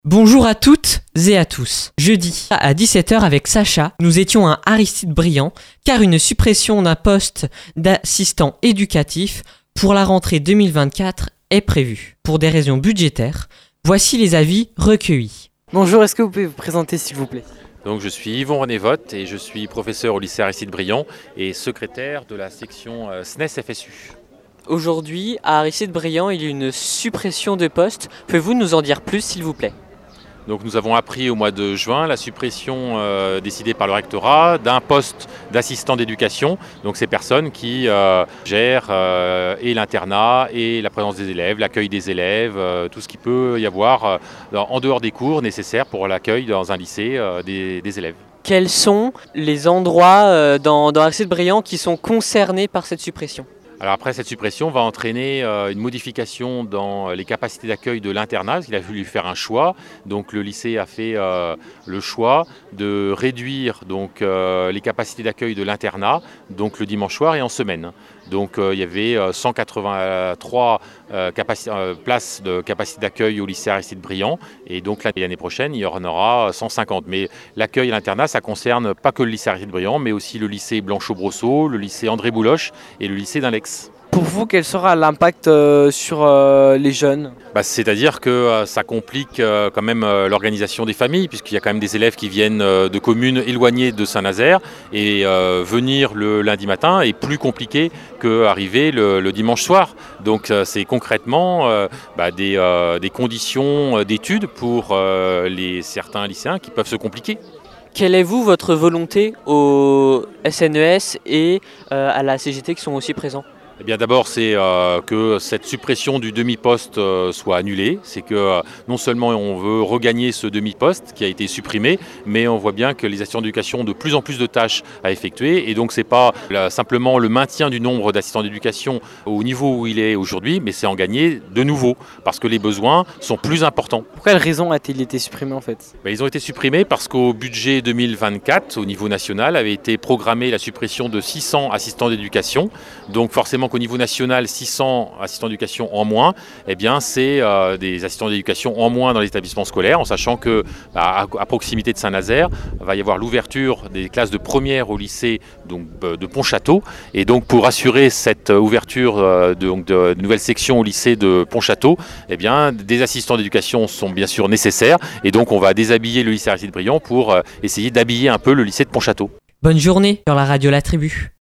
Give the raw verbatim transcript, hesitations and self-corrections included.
Bonjour à toutes et à tous. Jeudi, à dix-sept heures avec Sacha, nous étions à Aristide-Briand car une suppression d'un poste d'assistant éducatif pour la rentrée deux mille vingt-quatre est prévue. Pour des raisons budgétaires, voici les avis recueillis. Bonjour, est-ce que vous pouvez vous présenter s'il vous plaît ? Donc, je suis Yvon René Votte et je suis professeur au lycée Aristide-Briand et secrétaire de la section S N E S F S U. Aujourd'hui, à Aristide-Briand, il y a une suppression de poste. Pouvez-vous nous en dire plus s'il vous plaît ? Donc nous avons appris au mois de juin la suppression euh, décidée par le rectorat d'un poste d'assistant d'éducation. Donc ces personnes qui euh, gèrent euh, et l'internat et la présence des élèves, l'accueil des élèves, euh, tout ce qui peut y avoir euh, en dehors des cours nécessaires pour l'accueil dans un lycée euh, des, des élèves. Quels sont les endroits euh, dans, dans Aristide-Briand qui sont concernés par cette suppression ? Alors après, cette suppression va entraîner euh, une modification dans les capacités d'accueil de l'internat. Il a fallu faire un choix. Donc le lycée a fait euh, le choix de réduire donc, euh, les capacités d'accueil de l'internat, donc le dimanche soir et en semaine. Donc euh, il y avait euh, cent quatre-vingt-trois euh, capaci- euh, places de capacité d'accueil au lycée Aristide-Briand. Et donc l'année prochaine, il y en aura cent cinquante. Mais l'accueil à l'internat, ça concerne pas que le lycée Aristide-Briand, mais aussi le lycée Blanchot-Brosseau, le lycée André-Bouloche et le lycée d'Inlex. Pour vous, quel sera l'impact euh, sur euh, les jeunes ? Bah, c'est-à-dire que euh, ça complique euh, quand même euh, l'organisation des familles, puisqu'il y a quand même des élèves qui viennent euh, de communes éloignées de Saint-Nazaire, et euh, venir le lundi matin est plus compliqué qu'arriver le, le dimanche soir. Donc euh, c'est concrètement euh, bah, des, euh, des conditions d'études pour euh, les, certains lycéens qui peuvent se compliquer. Quelle est, vous, votre volonté au S N E S et euh, à la C G T qui sont aussi présents ? Eh bien d'abord, c'est euh, que cette suppression du demi-poste euh, soit annulée. C'est que euh, non seulement on veut regagner ce demi-poste qui a été supprimé, mais on voit bien que les assistants d'éducation ont de plus en plus de tâches à effectuer. Et donc c'est pas là, simplement le maintien du nombre d'assistants d'éducation au niveau où il est aujourd'hui, mais c'est en gagner de nouveau, parce que les besoins sont plus importants. Pour quelle raison a-t-il été supprimé en fait ? Ben, ils ont été supprimés parce qu'au budget deux mille vingt-quatre, au niveau national, avait été programmée la suppression de six cents assistants d'éducation. Donc forcément qu'au niveau national, six cents assistants d'éducation en moins, eh bien, c'est euh, des assistants d'éducation en moins dans les établissements scolaires, en sachant que bah, à, à proximité de Saint-Nazaire, va y avoir l'ouverture des classes de première au lycée donc, de Pontchâteau. Et donc pour assurer cette ouverture euh, de, donc, de, de nouvelles sections au lycée de Pontchâteau, eh bien, des assistants d'éducation sont bien sûr nécessaires. Et donc on va déshabiller le lycée Aristide-Briand pour euh, essayer d'habiller un peu le lycée de Pontchâteau. Bonne journée sur la radio La Tribu.